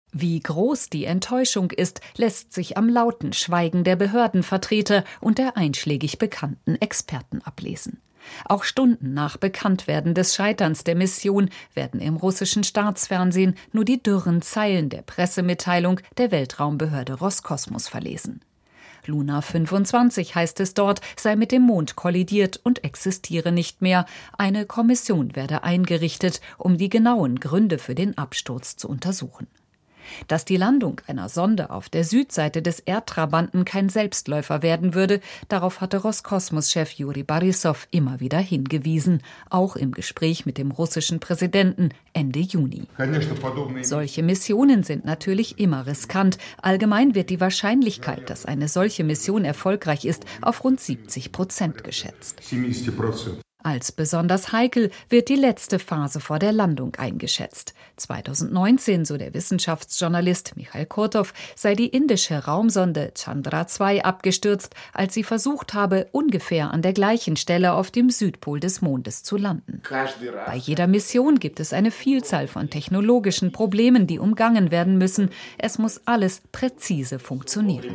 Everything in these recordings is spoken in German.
Wie groß die Enttäuschung ist, lässt sich am lauten Schweigen der Behördenvertreter und der einschlägig bekannten Experten ablesen. Auch Stunden nach Bekanntwerden des Scheiterns der Mission werden im russischen Staatsfernsehen nur die dürren Zeilen der Pressemitteilung der Weltraumbehörde Roskosmos verlesen. Luna 25, heißt es dort, sei mit dem Mond kollidiert und existiere nicht mehr. Eine Kommission werde eingerichtet, um die genauen Gründe für den Absturz zu untersuchen. Dass die Landung einer Sonde auf der Südseite des Erdtrabanten kein Selbstläufer werden würde, darauf hatte Roskosmos-Chef Juri Borissow immer wieder hingewiesen, auch im Gespräch mit dem russischen Präsidenten Ende Juni. Solche Missionen sind natürlich immer riskant. Allgemein wird die Wahrscheinlichkeit, dass eine solche Mission erfolgreich ist, auf rund 70% geschätzt. Als besonders heikel wird die letzte Phase vor der Landung eingeschätzt. 2019, so der Wissenschaftsjournalist Mikhail Kotov, sei die indische Raumsonde Chandra 2 abgestürzt, als sie versucht habe, ungefähr an der gleichen Stelle auf dem Südpol des Mondes zu landen. Bei jeder Mission gibt es eine Vielzahl von technologischen Problemen, die umgangen werden müssen. Es muss alles präzise funktionieren.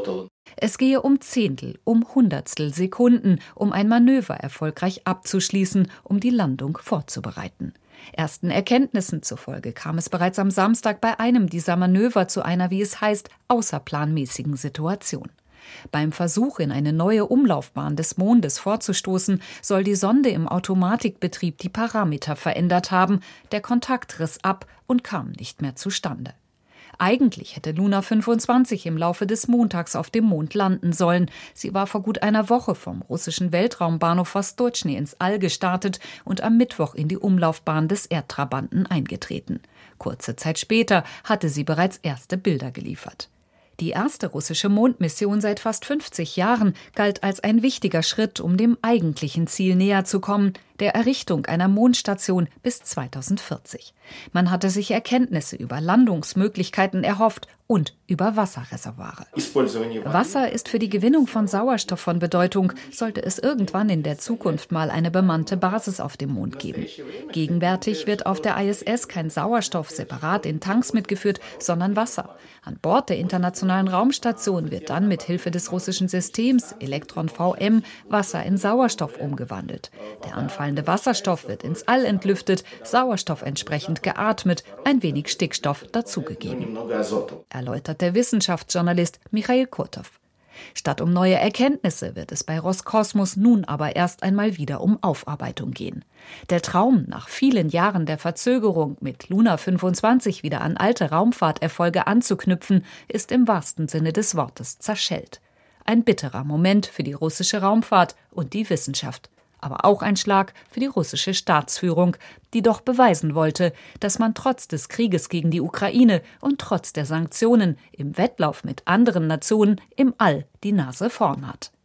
Es gehe um Zehntel, um Hundertstel Sekunden, um ein Manöver erfolgreich abzuschließen, um die Landung vorzubereiten. Ersten Erkenntnissen zufolge kam es bereits am Samstag bei einem dieser Manöver zu einer, wie es heißt, außerplanmäßigen Situation. Beim Versuch, in eine neue Umlaufbahn des Mondes vorzustoßen, soll die Sonde im Automatikbetrieb die Parameter verändert haben. Der Kontakt riss ab und kam nicht mehr zustande. Eigentlich hätte Luna 25 im Laufe des Montags auf dem Mond landen sollen. Sie war vor gut einer Woche vom russischen Weltraumbahnhof Vostochny ins All gestartet und am Mittwoch in die Umlaufbahn des Erdtrabanten eingetreten. Kurze Zeit später hatte sie bereits erste Bilder geliefert. Die erste russische Mondmission seit fast 50 Jahren galt als ein wichtiger Schritt, um dem eigentlichen Ziel näher zu kommen, der Errichtung einer Mondstation bis 2040. Man hatte sich Erkenntnisse über Landungsmöglichkeiten erhofft und über Wasserreservoire. Wasser ist für die Gewinnung von Sauerstoff von Bedeutung, sollte es irgendwann in der Zukunft mal eine bemannte Basis auf dem Mond geben. Gegenwärtig wird auf der ISS kein Sauerstoff separat in Tanks mitgeführt, sondern Wasser. An Bord der Internationalen Raumstation wird dann mit Hilfe des russischen Systems Elektron VM Wasser in Sauerstoff umgewandelt. Der anfallende Wasserstoff wird ins All entlüftet, Sauerstoff entsprechend geatmet, ein wenig Stickstoff dazugegeben, erläutert der Wissenschaftsjournalist Mikhail Kotov. Statt um neue Erkenntnisse wird es bei Roskosmos nun aber erst einmal wieder um Aufarbeitung gehen. Der Traum, nach vielen Jahren der Verzögerung mit Luna 25 wieder an alte Raumfahrterfolge anzuknüpfen, ist im wahrsten Sinne des Wortes zerschellt. Ein bitterer Moment für die russische Raumfahrt und die Wissenschaft. Aber auch ein Schlag für die russische Staatsführung, die doch beweisen wollte, dass man trotz des Krieges gegen die Ukraine und trotz der Sanktionen im Wettlauf mit anderen Nationen im All die Nase vorn hat.